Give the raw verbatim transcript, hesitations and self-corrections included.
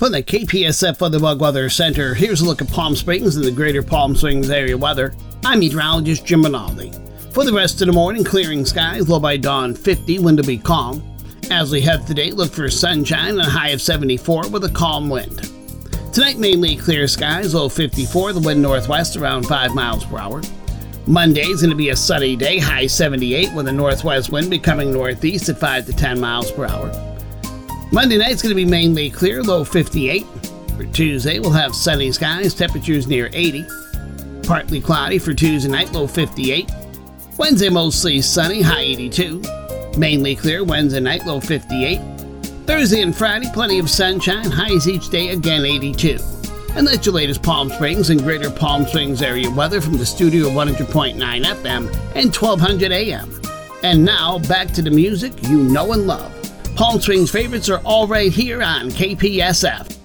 From the K P S F Weatherbug Weather Center, here's a look at Palm Springs and the greater Palm Springs area weather. I'm meteorologist Jim Rinaldi. For the rest of the morning, clearing skies, low by dawn fifty, wind will be calm. As we head today, look for sunshine and a high of seventy-four with a calm wind. Tonight, mainly clear skies, low fifty-four, the wind northwest around five miles per hour. Monday is going to be a sunny day, high seventy-eight, with a northwest wind becoming northeast at five to ten miles per hour. Monday night's going to be mainly clear, low fifty-eight. For Tuesday, we'll have sunny skies, temperatures near eighty. Partly cloudy for Tuesday night, low fifty-eight. Wednesday, mostly sunny, high eighty-two. Mainly clear Wednesday night, low fifty-eight. Thursday and Friday, plenty of sunshine, highs each day, again eighty-two. And that's your latest Palm Springs and greater Palm Springs area weather from the studio of one hundred point nine F M and twelve hundred A M. And now, back to the music you know and love. Palm Springs favorites are all right here on K P S F.